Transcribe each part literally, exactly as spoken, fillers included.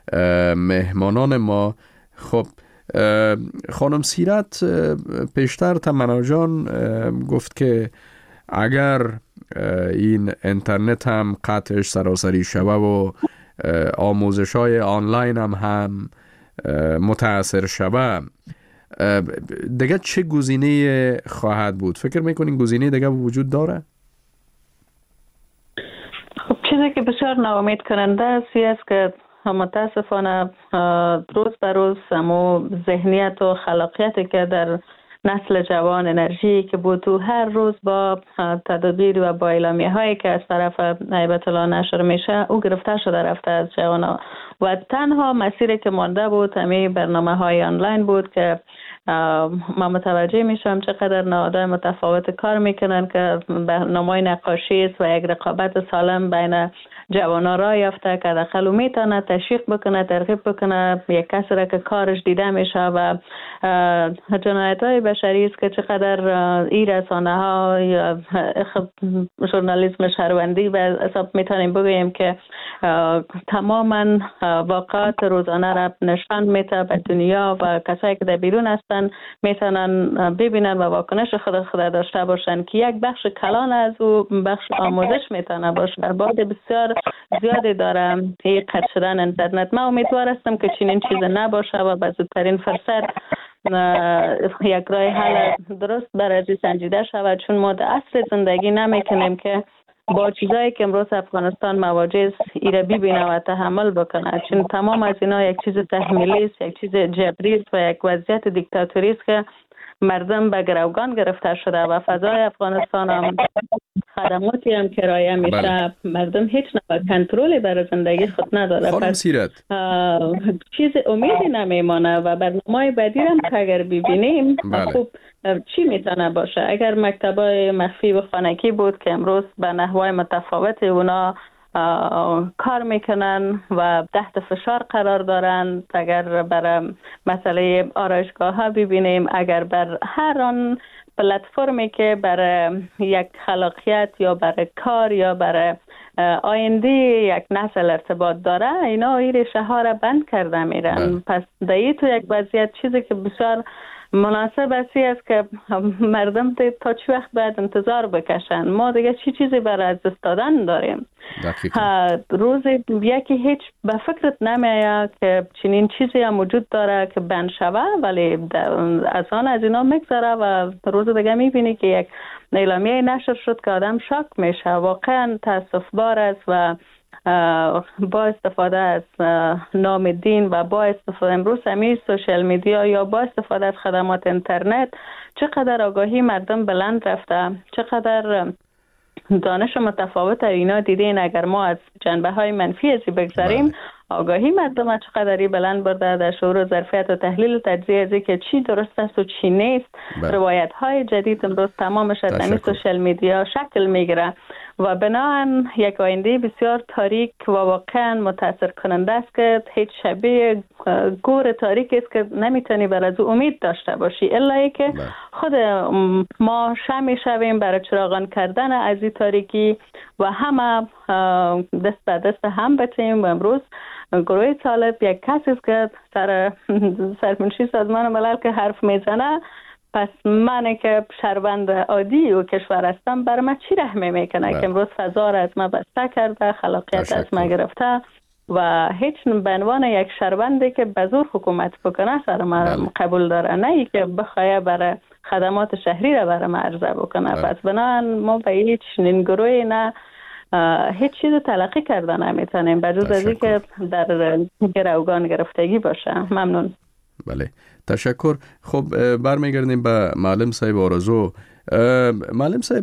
مهمانان ما. خب خانم سیرت، پیشتر تمنا جان گفت که اگر این اینترنت هم قطعش سراسری شوه و آموزش های آنلاین هم هم متاثر شوه، دیگه چه گزینه خواهد بود؟ فکر میکنین گزینه دیگه وجود داره؟ خب چیزی که بسیار ناامید کننده است است که متاسفانه روز به روز همو ذهنیت و خلاقیتی که در نسل جوان، انرژی که بود تو هر روز با تدابیر و با اعلامیه هایی که از طرف هیبت الله نشر میشه او گرفته شده رفته از جوان و تنها مسیری که مانده بود همین برنامه های آنلاین بود که ما متوجه میشم چقدر نهادهای متفاوت کار میکنن که برنامه نقاشی است و یک رقابت سالم بین جوانا را یافته که داخل میتونه تشویق بکنه، ترغیب بکنه یک کسی را که کارش دیده میشه و جنایت های بشری است که چقدر این رسانه ها یا ژورنالیسم شهروندی به حساب میتونیم بگوییم که تماما واقعات روزانه را نشان میده به دنیا و کسایی که در بیرون هستن میتونن ببینن و واکنش خود خود داشته باشن که یک بخش کلان از او بخش آموزش میتونه باشه. بعد بسیار زیادی داره این قطع شدن اینترنت. من امیدوار هستم که چنین چیز نباشه و به زودترین فرصت یک راه حل درست برای سنجیده شود، چون ما در عصر زندگی نمیکنیم که با چیزایی که امروز افغانستان مواجه است ایره ببینه و تحمل بکنه، چون تمام از اینا یک چیز تحمیلی است، یک چیز جبری است و یک وضعیت دیکتاتوری است که مردم به گروگان گرفته شده و فضای افغانستان هم خدماتی هم کرایه میشه. بله. مردم هیچ نوع کنترلی برای زندگی خود نداره. خانم سیرت، چیز امیدی نمیمانه و برنامه بعدی هم که اگر ببینیم بله. خوب چی میتونه باشه؟ اگر مکتبای مخفی و خانگی بود که امروز به نحوه متفاوت اونا کار میکنن و تحت فشار قرار دارن، اگر برای مسئله آرایشگاه ها ببینیم، اگر بر هر آن پلتفرمی که برای یک خلاقیت یا برای کار یا برای آینده یک نسل ارتباط داره، اینا این ریشه ها را بند کرده میرن. پس دایی تو یک وضعیت چیزی که بسیار مناسب اسی است که مردم تا چی وقت باید انتظار بکشن؟ ما دیگه چی چیزی برای از دست دادن داریم؟ روز یکی هیچ به فکرت نمیاد که چنین چیزی هم وجود داره که بند شوه، ولی از آن از اینا میگذره و روز دیگه میبینی که یک اعلامیه نشر شد که آدم شاک میشه. واقعا تاسف بار است و با استفاده از نام دین و با استفاده امروز همین سوشال میدیا یا با استفاده از خدمات اینترنت چقدر آگاهی مردم بلند رفته، چقدر دانش متفاوت اینا دیدین. اگر ما از جنبه های منفی ازی بگذاریم، آگاهی مردم چقدری بلند برده در شعور و ظرفیت و تحلیل و تجزیه ازی که چی درست است و چی نیست. روایت های جدید امروز تمامش از همین سوشال میدیا شکل میگیره و بناهن یک آینده بسیار تاریک و واقعا متاثر کننده است که هیچ شبیه گور تاریکی است که نمیتونی بر از امید داشته باشی، الا ای که خود ما شمی شویم برای چراغان کردن از این تاریکی و همه دست به دست هم بتیم. و امروز گروه طالب یک کسی است که سر سرمنشی سازمان ملل که حرف میزنه، پس من که شهروند عادی و کشور هستم بر من چی رحمه میکنه که امروز فضا را از ما بسته کرده، خلاقیت از ما گرفته و هیچ به عنوان یک شهروندی که به زور حکومت بکنه سر ما قبول داره، نه ای که بخواه برای خدمات شهری را برای ما عرضه بکنه. پس بنابراین ما به هیچ چنین گروهی نه هیچ چیز تلقی کردن نمیتونیم بجز از این که در گروگان گرفتگی باشه. ممنون. بله، تشکر. خب برمیگردیم به معلم صاحب آرزو. معلم صاحب،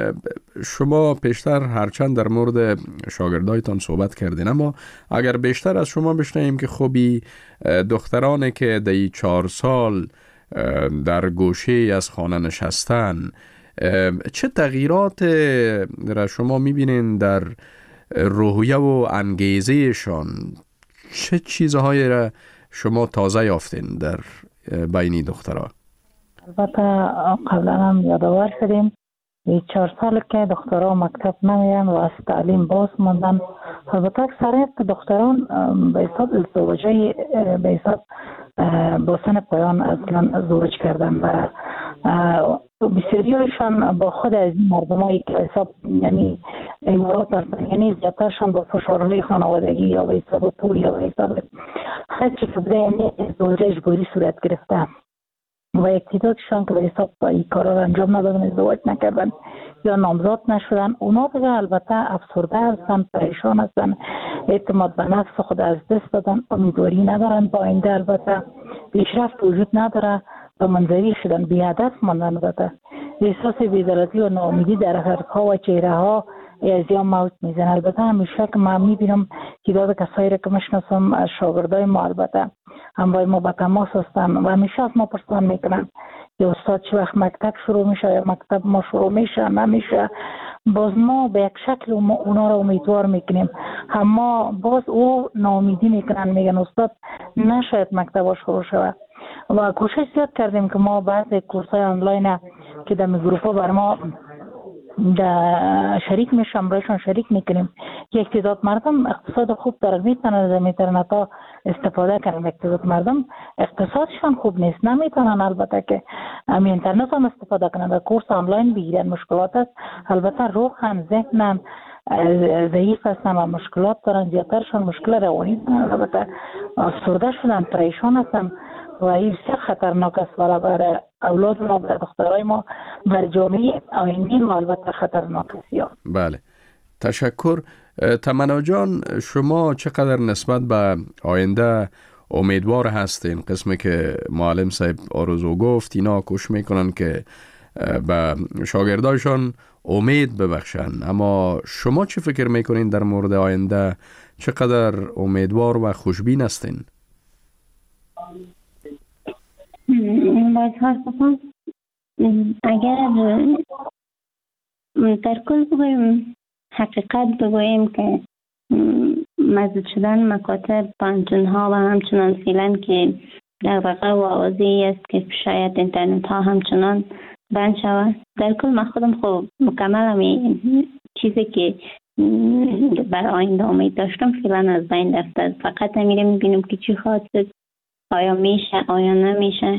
شما پیشتر هرچند در مورد شاگردایتان صحبت کردین، اما اگر بیشتر از شما بشنویم که خوبی دخترانی که دی چهار سال در گوشه از خانه نشستن، چه تغییرات را شما میبینین در روحیه و انگیزهشان؟ چه چیزهایی را شما تازه یافتین در بینی دخترها؟ البته قبلا هم یادآور شدیم این چهار سال که دخترها مکتب نمیان و از تعلیم باز ماندن. البته اکثریت دختران به حساب ازدواجی به حساب با سن پایان اصلا ازدواج کردن و بسیاریشان با خود از مردمایی که حساب یعنی امارات هستن، یعنی زیادترشان با فشارهای خانوادگی یا به حساب پول یا به حساب خرچی که بوده یعنی ازدواج اجباری صورت گرفته و اقتدارشان که به حساب این کارا را انجام ندادن، ازدواج نکردن یا نامزاد نشدن، اونا دیگه البته افسرده هستن، پریشان هستن، اعتماد به نفس خود از دست دادن، امیدواری ندارن با آینده، البته پیشرفت وجود نداره و منزوی شدن، بی هدف ماندن، البته احساس بی‌عدالتی و ناامیدی در حرفها و چهره ها از یا موت میزن. البته همیشه که من میبینم تعداد کسایی را که میشناسم از شاگردای ما البته همراه ما به تماس هستن و همیشه از ما پرسان میکنن که استاد چه وقت مکتب شروع میشه یا مکتب ما شروع میشه نمیشه. باز ما به یک شکل اونا را امیدوار میکنیم، اما باز او ناامیدی میکنن، میگن استاد نشاید مکتب شروع شود و کوشش زیاد کردیم که ما بعضی کورسای آنلاین که در گروپ ها بر ما شریک میشم برایشان شریک میکنیم که تعداد مردم اقتصاد خوب در میتونن از اینترنت ها استفاده کنن. تعداد مردم اقتصادشان خوب نیست، نمیتونن البته که هم اینترنت هم استفاده کنن و کورس آنلاین بگیرن. مشکلات است البته، روحن ذهنن ضعیف هستن و مشکلات دارن، زیادترشان مشکل روانی دارن، البته افسرده شدن، پریشان هستن و این بسیار خطرناک است برای اولاد ما، برای دخترای ما، برای جامعه آینده ما البته خطرناک است. بله، تشکر. تمنا جان، شما چقدر نسبت به آینده امیدوار هستین؟ قسمی که معلم صاحب آرزو گفت اینا کوشش میکنن که به شاگردایشان امید ببخشن، اما شما چه فکر میکنین در مورد آینده؟ چقدر امیدوار و خوشبین هستین؟ باید حرفم اگر در کل بگویم حقیقت بگوییم که مزید شدن مکاتب پانتون ها و همچنان فیلن که دغدغه و آوازی است که شاید اینترنت ها همچنان بند شود. در کل من خودم خوب مکمل همی چیزی که بر آینده امید داشتم فیلن از بین رفته. فقط همیره میبینم که چی خواهد شد، آیا میشه آیا نمیشه.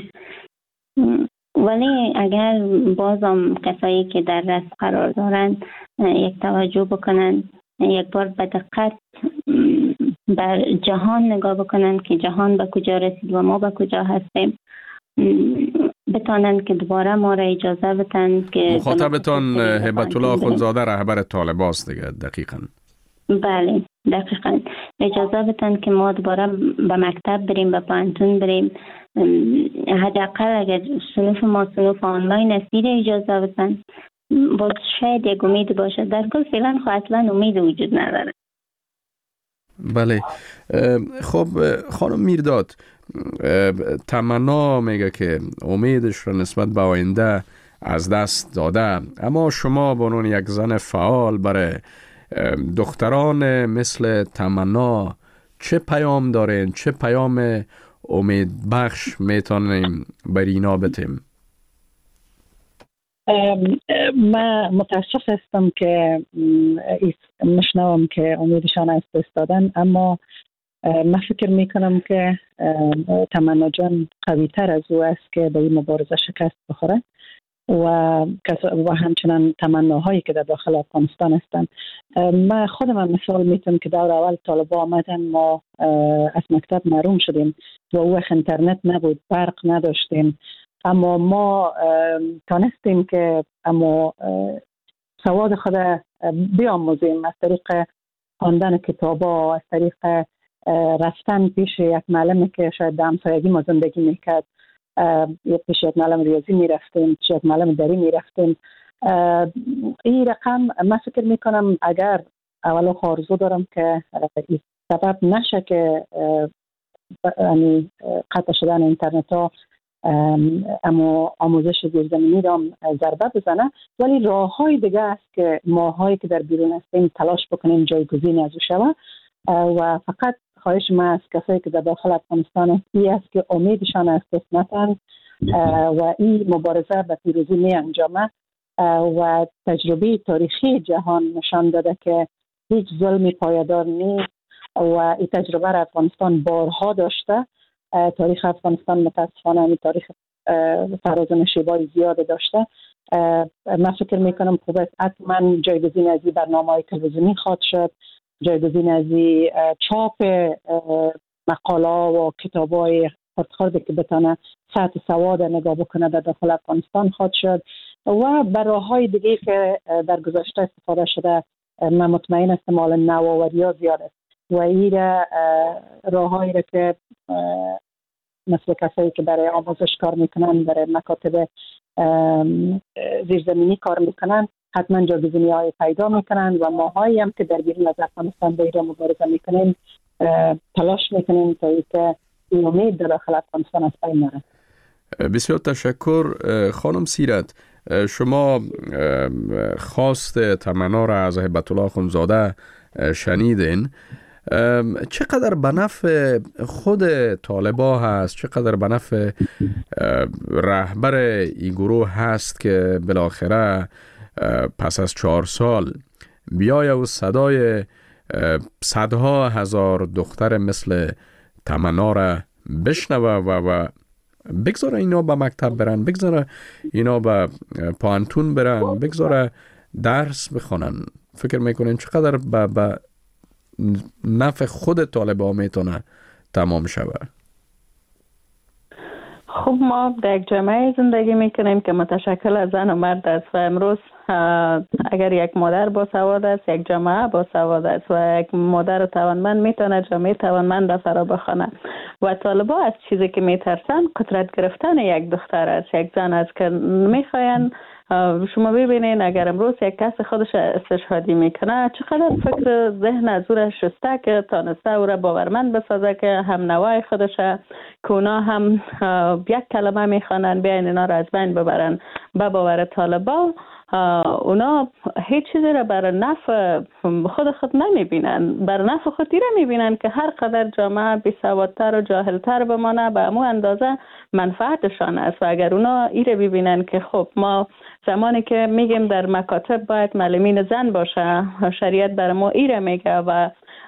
ولی اگر بازم کسایی که در رأس قرار دارن یک توجه بکنن، یک بار به دقت بر جهان نگاه بکنن که جهان به کجا رسید و ما به کجا هستیم، بتانن که دوباره ما را اجازه بدن که مخاطبتان هبت الله خودزاده رهبر طالبان است دیگه. دقیقاً بله دقیقاً اجازه بدن که ما دوباره به مکتب بریم، به پانتون بریم. حداقل اگر صنف ما صنف آنلاین است اجازه بدن، باز شاید یک امید باشه. در کل فعلا خب اصلا امید وجود نداره. بله. خب خانم میرداد، تمنا میگه که امیدش را نسبت به آینده از دست داده، اما شما به عنوان یک زن فعال برای دختران مثل تمنا چه پیام دارین؟ چه پیام امید بخش میتونیم بر اینا بتیم؟ من متاسف هستم که مشنوم که امیدشان از دست دادن، اما من فکر میکنم که تمنا جان قوی تر از او است که به این مبارزه شکست بخوره و و همچنان تمناهایی که در داخل افغانستان هستند. من خودم هم مثال میتونم که دور اول طالبا آمدن ما از مکتب محروم شدیم و او وقت اینترنت نبود، برق نداشتیم، اما ما تانستیم که اما سواد خود بیاموزیم از طریق خواندن کتابا، از طریق رفتن پیش یک معلمی که شاید در همسایگی ما زندگی میکرد، یا پیش یک معلم ریاضی میرفتیم، پیش یک معلم دری میرفتیم. این رقم من فکر میکنم اگر اولو آرزو دارم که این سبب نشه که یعنی قطع شدن اینترنت ها اما آموزش زیرزمینی را ضربه بزنه، ولی راه های دیگه است که ماهایی که در بیرون هستیم تلاش بکنیم جایگزین از او شود. و فقط خواهش من از کسایی که در داخل افغانستان این است که امیدشان از دست ندن و این مبارزه به پیروزی می انجامه. و تجربه تاریخی جهان نشان داده که هیچ ظلمی پایدار نیست و این تجربه را افغانستان بارها داشته. تاریخ افغانستان متاسفانه تاریخ فراز و نشیبای زیاد داشته. من فکر میکنم خوب است حتما جایگزین از این برنامه‌های تلویزیونی خواهد شد، جایگزین از این چاپ مقاله و کتاب‌های خرد که بتانه سطح سواد نگاه بکنه در داخل افغانستان خواهد شد و بر راه‌های دیگه که در گذشته استفاده شده. من مطمئن هستم حالا نوآوری‌ها زیاد است و این راه‌هایی را که مثل کسایی که برای آموزش کار میکنن، برای مکاتب زیرزمینی کار میکنن، حتما جایگزینی های پیدا میکنن و ماهایی هم که در بیرون از افغانستان به ایران مبارزه میکنیم تلاش میکنیم تا اینکه این امید در داخل افغانستان از بین نره. بسیار تشکر خانم سیرت. شما خواست تمنا را از هیبت الله اخوندزاده شنیدین. چقدر به نفع خود طالبا هست، چقدر به نفع رهبر این گروه هست که بالاخره پس از چهار سال بیایه و صدای صدها هزار دختر مثل تمنا را بشنوه و, و بگذاره اینا به مکتب برن، بگذاره اینا به پانتون برن، بگذاره درس بخونن. فکر میکنین چقدر به, به نفع خود طالبا میتونه تمام شود؟ خب ما در یک جامعه زندگی میکنیم که متشکل از زن و مرد است و امروز اگر یک مادر با سواد است، یک جامعه با سواد است و یک مادر توانمند میتونه جامعه توانمند را فرا بخوانه و طالبا از چیزی که میترسن قدرت گرفتن یک دختر است، یک زن است که میخواین. شما ببینین اگر امروز یک کس خودش استشهادی میکنه چقدر فکر ذهن از او را شسته که تانسته او را باورمند بسازه که هم نوای خودش که اونا هم یک کلمه میخوانن بیاین اینا را از بین ببرن. به باور طالبا اونا هیچ چیزی را بر نفع خود خود نمیبینن، بر نفع خود ایره میبینن که هر قدر جامعه بیسوادتر و جاهلتر بمانه به امو اندازه منفعتشان است. و اگر اونا ایره ببینن که خب ما زمانی که میگیم در مکاتب باید معلمین زن باشه، شریعت بر ما ایره میگه و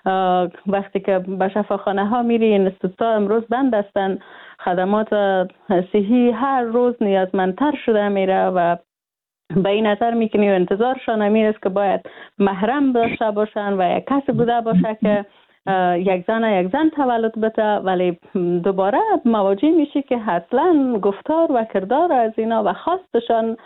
وقتی که به شفاخانه ها میری اینستیتوت امروز بند هستن، خدمات صحی هر روز نیازمندتر شده میره و به این نظر میکنی و انتظارشان امیر است که باید محرم داشته باشن و یک کسی بوده باشه که یک زن یک زن تولد بده، ولی دوباره مواجه میشه که اصلا گفتار و کردار از اینا و خواستشان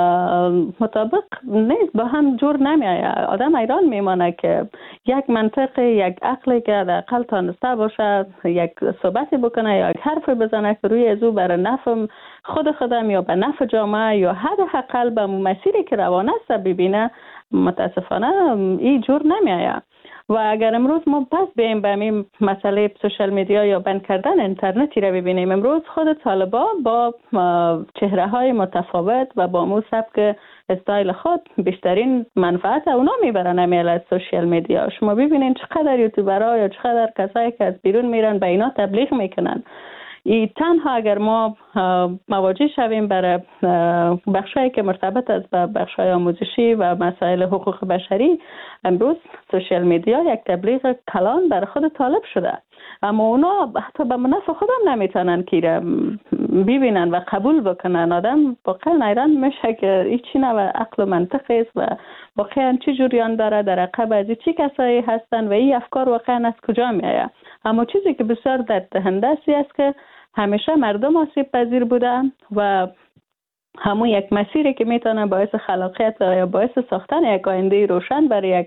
مطابق نیست، با هم جور نمیایه. آدم ایران میمانه که یک منطق، یک عقلی که در اقل تانسته باشه یک صحبتی بکنه یا یک حرف بزنه که روی ازو بر نفع خود خودم یا به نفع جامعه یا حداقل به مسیری که روانه است ببینه، متاسفانه این جور نمیایه. و اگر امروز ما پس بیم به این مسئله سوشال میدیا یا بند کردن اینترنتی را ببینیم، امروز خود طالبا با چهره های متفاوت و با مو سبک استایل خود بیشترین منفعت اونا میبرن امیل از سوشال میدیا. شما ببینین چقدر یوتیوبرها یا چقدر کسایی که از بیرون میرن به اینا تبلیغ میکنن. ای تنها اگر ما مواجه شویم برای بخشایی که مرتبط است با بخشای آموزشی و مسائل حقوق بشری، امروز سوشال میدیا یک تبلیغ کلان برای خود طالب شده، اما اونا حتی به نفع خودم نمیتونن که ببینن و قبول بکنن. آدم واقعا ایران میشه که این چی نوع عقل و منطق است و واقعا چی جریان داره در عقب از چی کسایی هستن و این افکار واقعا از کجا میآید. اما چیزی که بسیار درد دهنده است که همیشه مردم آسیب پذیر بودن و همون یک مسیری که میتونه باعث خلاقیت یا باعث ساختن یک آینده روشن برای یک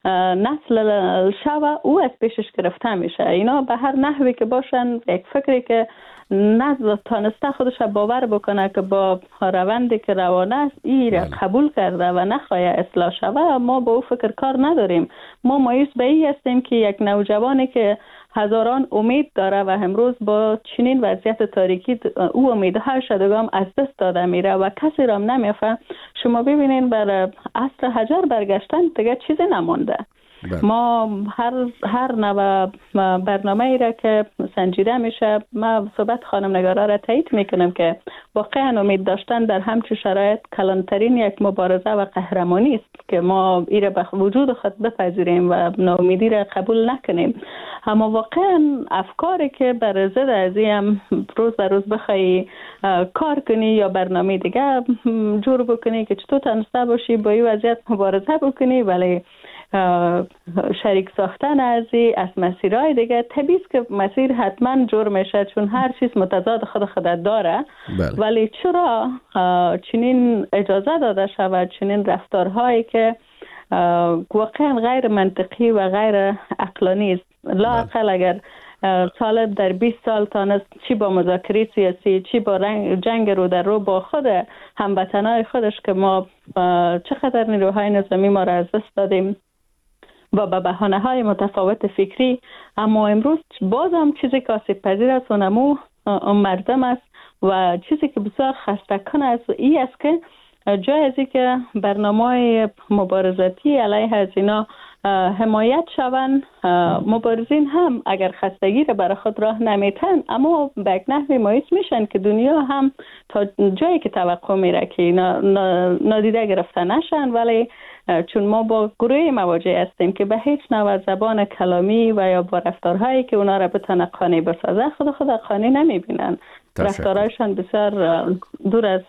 نسل شوه او از پیشش گرفته میشه. اینا به هر نحوی که باشن یک فکری که نه تانسته خودش باور بکنه که با روندی که روانه است این را قبول کرده و نخواه اصلاح شوه، ما با او فکر کار نداریم. ما مایوس به این هستیم که یک نوجوانی که هزاران امید داره و امروز با چنین وضعیت تاریکی او امیدهای شدگام از دست داده میره و کسی رام نمیفهم. شما ببینین بر عصر حجر برگشتن دیگه چیزی نمونده. بله. ما هر هر نوع برنامه ای را که سنجیده میشه، ما صحبت خانم نگارا را تایید میکنم که واقعا امید داشتن در همچون شرایط کلانترین یک مبارزه و قهرمانی است که ما این را به وجود خود بپذیریم و ناامیدی را قبول نکنیم. اما واقعا افکاری که بر ضد از این روز به روز بخوای کار کنی یا برنامه دیگه جور بکنی که چطور تنسته باشی با این وضعیت مبارزه بکنی، ولی شریک ساختن از از مسیرهای دیگه طبیعی است که مسیر حتما جور میشه، چون هر چیز متضاد خود خود داره. بله. ولی چرا چنین اجازه داده شود چنین رفتارهایی که واقعا غیر منطقی و غیر عقلانی است؟ لااقل اگر طالب در بیست سال تانست چی با مذاکره سیاسی، چی با جنگ رو در رو با خود هموطنای خودش که ما چقدر نیروهای نظامی ما را از دست دادیم و به بهانه های متفاوت فکری، اما امروز باز هم چیزی که آسیب پذیر است و نمو مردم است و چیزی که بسیار خسته کن است و این است که جای ازی که برنامه مبارزاتی علیه از اینا حمایت شوند، مبارزین هم اگر خستگی را برای خود راه نمیتن اما به یک نحوی مایوس میشن که دنیا هم تا جایی که توقع میره که نادیده گرفته نشن. ولی چون ما با گروه مواجه هستیم که به هیچ نوع زبان کلامی و یا با رفتارهایی که اونا را بتونه قانع بسازه خود خود قانع نمیبینن. رفتارهایشان بسیار دور از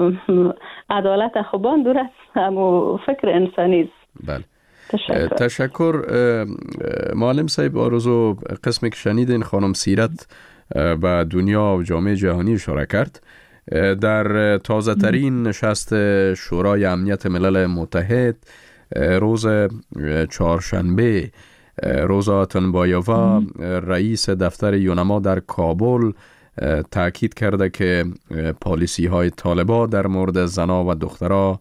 عدالت خوبان، دور از فکر انسانی است. بله. تشکر. تشکر معلم صاحب آرزو. قسمی که شنیدین خانم سیرت به دنیا و جامعه جهانی اشاره کرد. در تازه ترین نشست شورای امنیت ملل متحد روز چهارشنبه، روزا تنبایووا رئیس دفتر یونما در کابل تاکید کرده که پالیسی های طالبان در مورد زنا و دخترها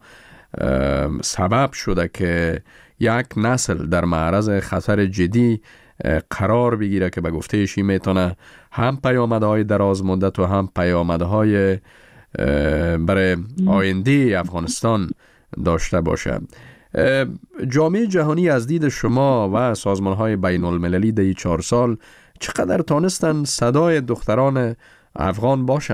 سبب شده که یک نسل در معرض خطر جدی قرار بگیره که به گفته ایشی میتونه هم پیامدهای دراز مدت و هم پیامدهای برای آینده افغانستان داشته باشه. جامعه جهانی از دید شما و سازمان‌های بین المللی در چهار سال چقدر تانستن صدای دختران افغان باشن؟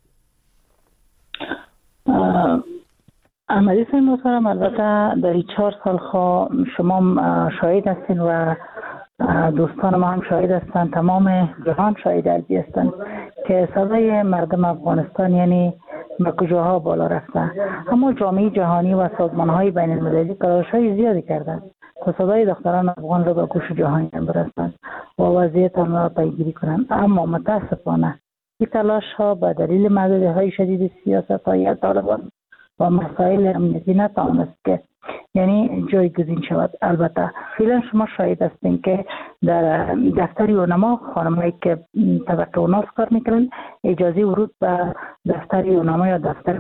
احمدی صاحب محترم، البته در این چهار سال خواه شما شاهد هستین و دوستان ما هم شاهد هستند، تمام جهان شاهد ارزی هستند که صدای مردم افغانستان یعنی به کجاها بالا رفته. اما جامعه جهانی و سازمان‌های بین المللی تلاش‌های زیادی کردند تا صدای دختران افغان را به گوش جهانی برسانند و وضعیت آنها را پیگیری کنند. اما متاسفانه این تلاش‌ها به دلیل محدودیت‌های شدید سیاست‌های طالبان و مسائل امنیتی نتوانست که یعنی جایگزین شود. البته فعلا شما شاهد هستین که در دفتر یونما خانمایی که طبقه اوناس کار میکنن اجازه ورود به دفتر یونما یا دفتر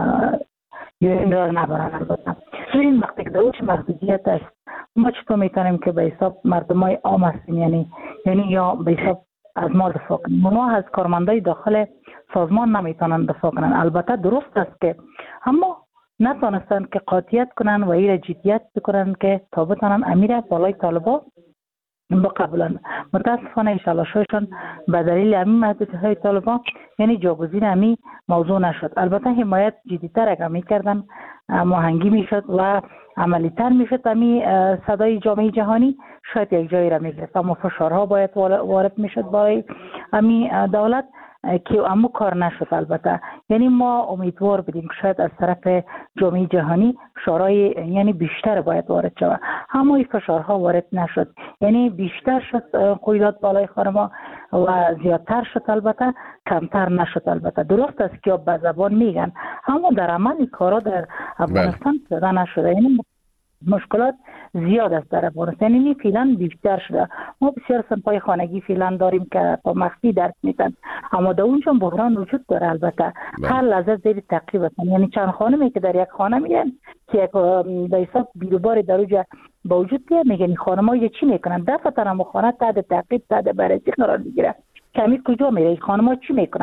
یون را نبرن. البته این وقتی که دوش محدودیت است ما چطور میتونیم که به حساب مردمای عام هستیم یعنی یعنی یا به حساب از ما دفاع کنیم؟ ما از کارمندای داخل سازمان نمیتونن دفاع کنن. البته درست است که اما نتونستن که قاطعیت کنن و این جدیت بکنن که تا بتونن امیر بالای طالبان بقبولن. متاسفانه تلاششون به دلیل همین محدودیت‌های طالبان یعنی جاگزین همین موضوع نشد. البته حمایت جدی‌تر اگر میکردن ماهنگی میشد و عملی‌تر میشد همین صدای جامعه جهانی شاید یک جایی را میگرفت. اما فشارها باید وارد میشد برای همین دولت که اما کار نشد. البته یعنی ما امیدوار بودیم که شاید از طرف جامعه جهانی فشارهای یعنی بیشتر باید وارد شود، اما این فشارها وارد نشد. یعنی بیشتر شد قیودات بالای خانما و زیادتر شد، البته کمتر نشد. البته درست است که به زبان میگن اما در عمل این کارا در افغانستان پیدا نشده. یعنی مشکلات زیاد است در افغانستان، یعنی فعلا بیشتر شده. ما بسیار صنفای خانگی فعلا داریم که با مخفی درس میدن اما در اونجا بحران وجود داره. البته هر لحظه زیر تعقیب هستن. یعنی چند خانمی که در یک خانه میگن که یک به حساب بیروبار در اونجا با وجود بیاد میگن خانم‌ها چی میکنن؟ دفعه هم خانه تحت تعقیب تحت بررسی قرار میگیره. کمی کجا میره؟ خانم‌ها چی میکنن؟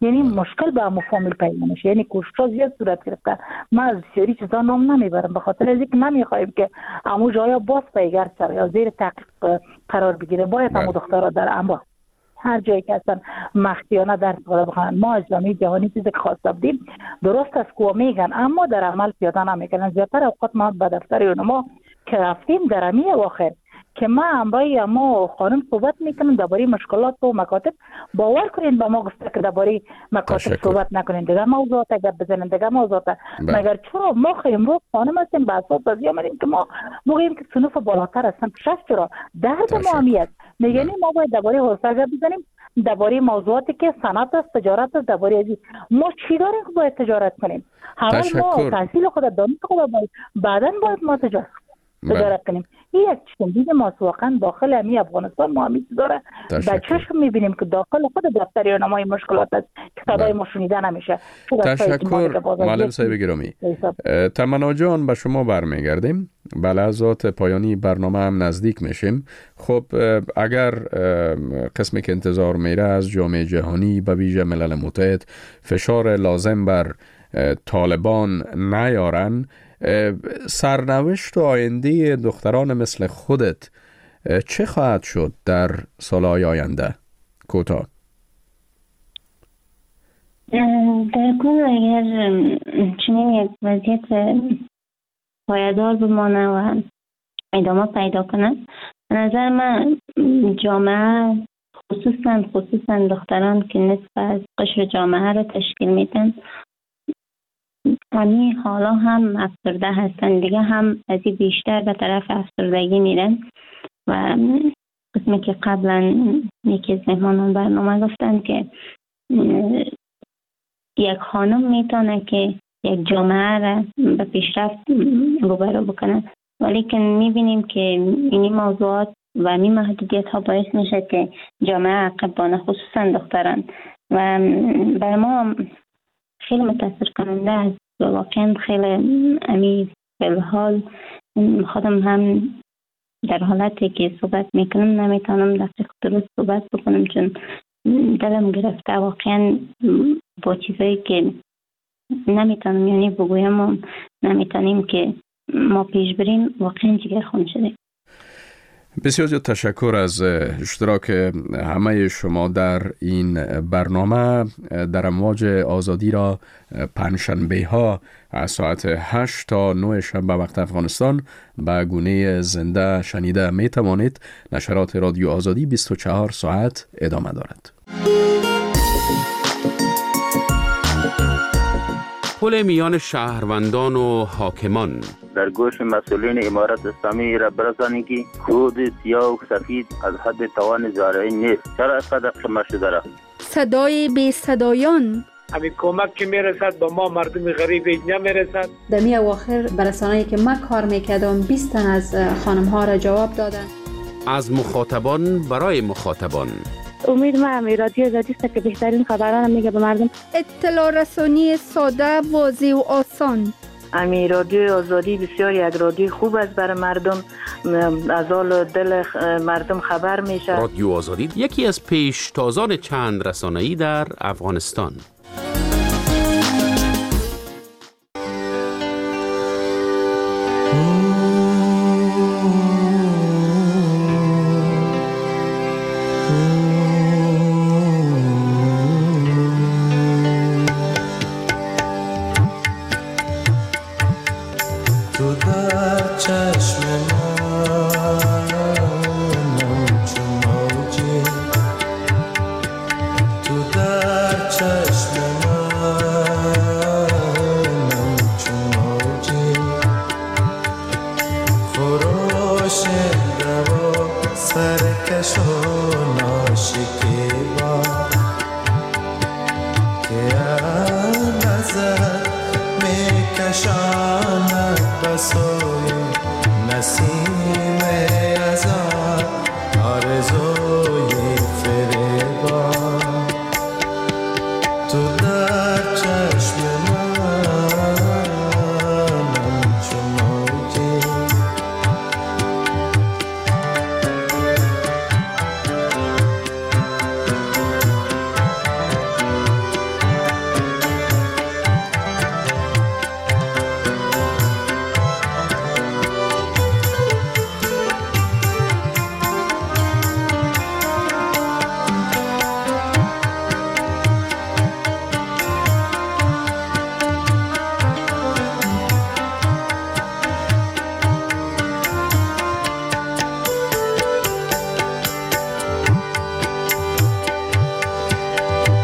یعنی مشکل به همون فامیل پیدا میشه. یعنی کوشش زیاد صورت گرفته. ما از بسیاری چیزا نام نمیبرم به خاطر از اینکه نمیخوایم که همون جایا باز پیگر شد یا زیر تعقیب قرار بگیره. باید همون دخترها در اما هر جایی که هستن مخفیانه درس بخونن. ما از جامعه جهانی چیزی که خواسته بودیم درست است که میگن اما در عمل پیاده نمیکنن. زیادتر اوقات ما به دفتر اونما که رفتیم در امی واخر که ما همراه ما خانم صحبت میکنیم درباره مشکلات و مکاتب، باور کنین با ما گفته که درباره مکاتب صحبت نکنین، دیگه موضوعات گپ بزنین، دیگه موضوعات. مگر چرا ما خیم رو خانم هستیم به اساس بازی آمدیم که ما بگیم که صنوف بالاتر هستن پیشش چرا درد ما همیت میگنی ما باید درباره حوصله گپ بزنیم درباره موضوعاتی که صنعت است، تجارت است. درباره ازی ما چی داریم که باید تجارت کنیم؟ اول ما تحصیل خود دانش خود باید بعداً باید ما تجارت تجارت کنیم. این یک چیز ما واقعا داخل امی افغانستان ما همیشه داره به چشم میبینیم که داخل خود دفتر اونمای مشکلات است که صدای ما شنیده نمیشه. تشکر معلم صاحب گرامی. تمنا جان به شما برمیگردیم، به لحظات پایانی برنامه هم نزدیک میشیم. خب اگر قسمی که انتظار میره از جامعه جهانی به ویژه ملل متحد فشار لازم بر طالبان نیارن، سرنوشت و آینده دختران مثل خودت چه خواهد شد در سالهای آینده؟ کوتاه. در کل اگر چنین یک وضعیت پایدار بمانه و ادامه پیدا کنه، به نظر من جامعه خصوصا خصوصا دختران که نصف از قشر جامعه را تشکیل میدن همین حالا هم افسرده هستن، دیگه هم از این بیشتر به طرف افسردگی میرن و قسمی که قبلا یکی از مهمانان برنامه گفتن که یک خانم میتونه که یک جامعه را به پیشرفت روبرو بکنه، ولی که میبینیم که این موضوعات و این محدودیت ها باعث میشه که جامعه عقب بانه، خصوصا دختران. و برای ما خیلی متاثر کننده است و واقعا خیلی امی فی‌الحال خودم هم در حالتی که صحبت میکنم نمیتونم دقیق درست صحبت بکنم چون دلم گرفته واقعا با چیزایی که نمیتونم یعنی بگویم و نمیتونیم که ما پیش بریم، واقعا جگر خون شده. بسیار زیاد تشکر از اشتراک همه شما در این برنامه. در امواج آزادی را پنجشنبه ها از ساعت هشت تا نه شب به وقت افغانستان به گونه زنده شنیده می توانید. نشرات رادیو آزادی بیست و چهار ساعت ادامه دارد. پل میان شهروندان و حاکمان در گوش مسئولین امارت اسلامی را برسانید که خود سیاه و سفید از حد توان زارعی نیست. چرا اینقدر قمه شده را؟ صدای بی صدایان همین کمک که میرسد با ما مردم غریب نمیرسد. در می اواخر برسانه‌ای که من کار میکردم بیست تن از خانم ها را جواب دادن. از مخاطبان برای مخاطبان. امید ما هم رادیو آزادی است که بهترین خبران میگه به مردم. اطلاع رسانی ساده، واضح و آسان. امی رادیو آزادی بسیار یک رادیو خوب است برای مردم، از حال دل مردم خبر میشه. رادیو آزادی یکی از پیشتازان چند رسانه‌ای در افغانستان. چشم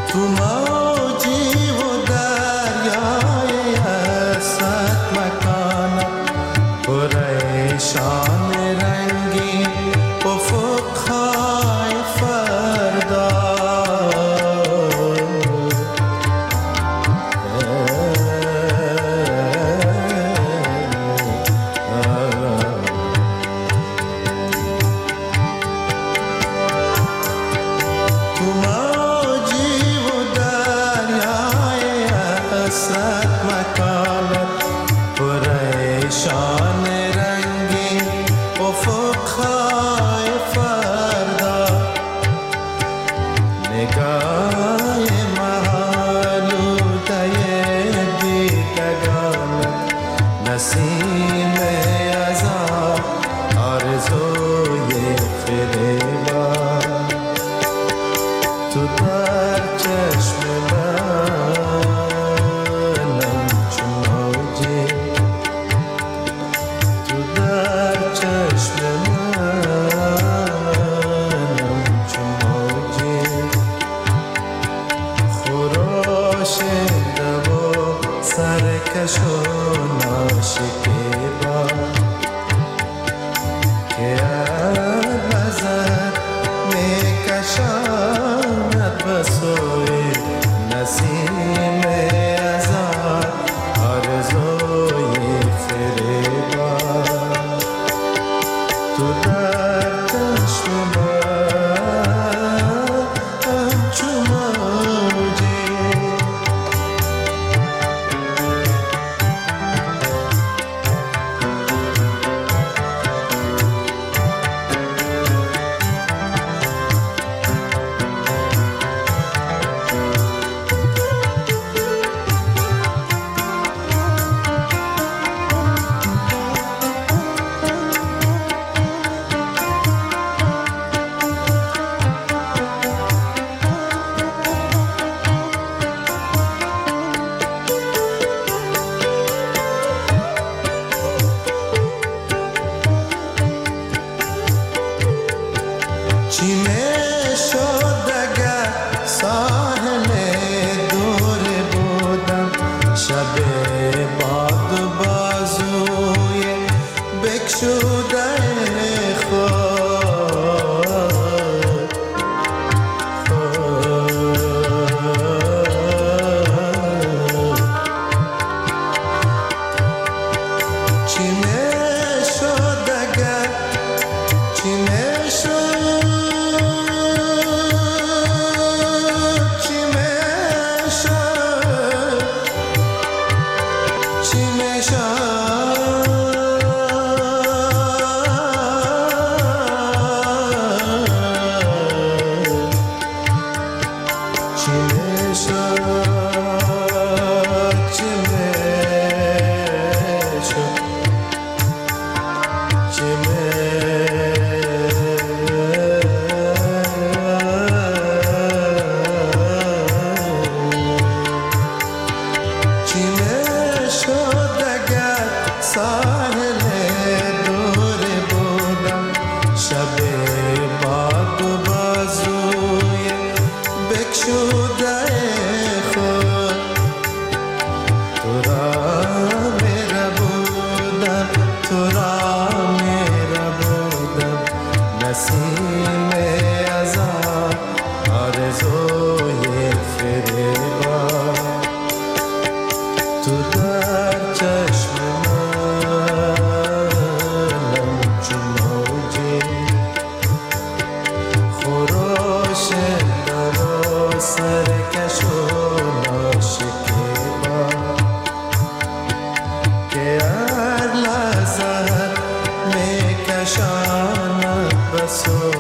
So